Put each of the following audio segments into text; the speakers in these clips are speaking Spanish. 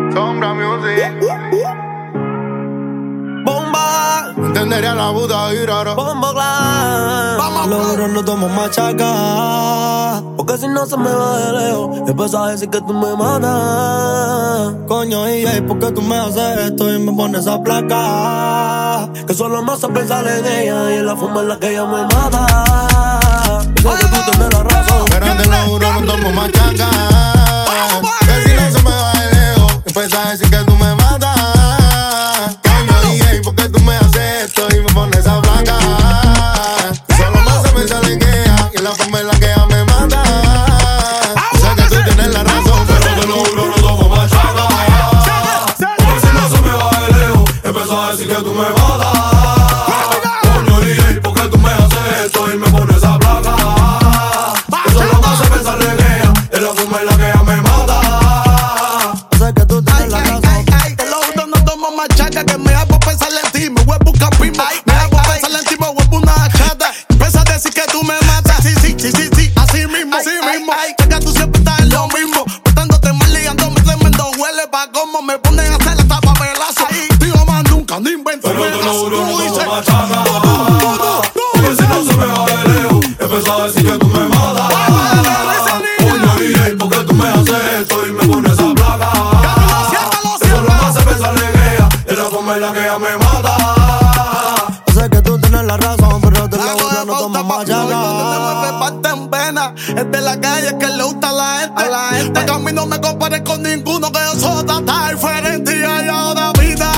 Sombra Music. Bomba, Entendería la puta girara. bomba clan. Logro no tomo machaca, porque si no se me va de lejos. Empezó a decir que tú me matas. Coño, y ¿por qué tú me haces esto y me pones esa placa? Que solo me hace pensar en ella y en la forma en la que ella me mata. Yo sé que tú tienes la razón, Pero te lo juro, no tomo machaca. Que si no se me va de lejos. Empieza a decir que tú me matas. Coño, DJ, ¿por qué tú me haces esto y me pones esa placa? Solo me hace pensar en ella y en la forma en la que ella me mata. Yo sé que tú tienes la razón, pero te lo juro, no tomo machaca. Porque si no se me va de lejos, empezó a decir que tú me matas. Coño, DJ, ¿por qué tú me haces esto y me pones esa placa? Eso lo que hace pensar en ella, es la forma en la que ella me mata. yo sé que tú tienes la razón. Te lo juro, no tomo machaca, que me hago pensar en ti. Me vuelvo un campimo, me hago pensar en ti, me vuelvo una chata. Empieza a decir que tú me matas. Sí, así mismo. Que tú siempre estás en lo mismo. Botándote mal, ligándome tremendo. Huele pa' como me ponen a hacer la tapa pelazo. Digo más nunca, no invento. Pero te lo juro, no tomo machaca. Porque si no se me va de lejos, empezó a decir que tú me matas. Coño, DJ, ¿por qué tú me haces esto y me pones esa placa? Eso lo que hace pensar en ella, es la forma en la que ella me mata. Yo sé que tú tienes la razón, pero te lo juro, no tomo machaca. Parte en pena, es de la calle que le gusta a la gente. Porque a mí no me compares con ninguno, que yo soy tan diferente y hay ahora vida.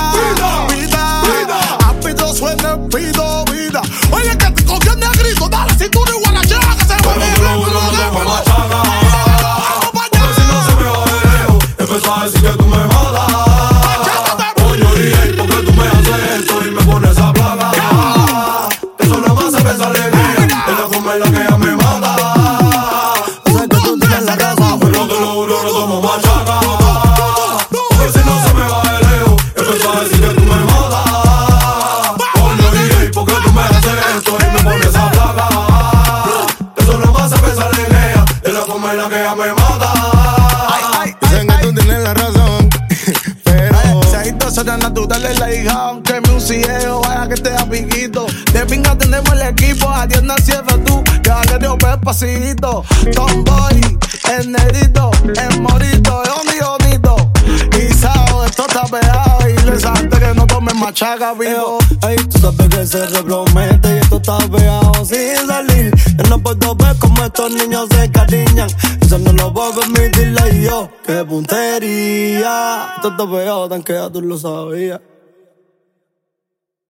Ápido suena pido vida. Oye, que te cogió el negrito, dale cintura y guarachera que se Pero te lo juro, no tomo machaca. Porque si no se me va de lejos, empezó a decir que tú me matas. Coño, DJ, ¿por qué tú me haces esto y me pones esa placa? Eso no me hace pensar en ella, es la forma en la que ella me mata. Yo sé que tú tienes la razón, Pero te lo juro, no tomo machaca. Porque si no se me va de lejos, empezó a decir que tú me matas. Coño, DJ, ¿por qué tú me haces esto y me pones esa placa? Eso no me hace pensar en ella, es la forma en la que ella me mata. Dicen que tú tienes la razón. Pero Seguito será natural en la hija, aunque me un ciego, vaya que te amiguito. De pinga tenemos el equipo, adiós naciendo tú, que Valerio Pepacito. Tomboy, el negrito, el morito, el bonito. Y Sao, esto está pegado y le salte que no tomes machaca, vivo. Ey, tú sabes que se repromete y esto está pegado sin salir. Yo no puedo ver cómo estos niños se cariñan. Eso no lo puedo permitirle yo. Qué puntería. Esto está pegado tan que ya tú lo sabías.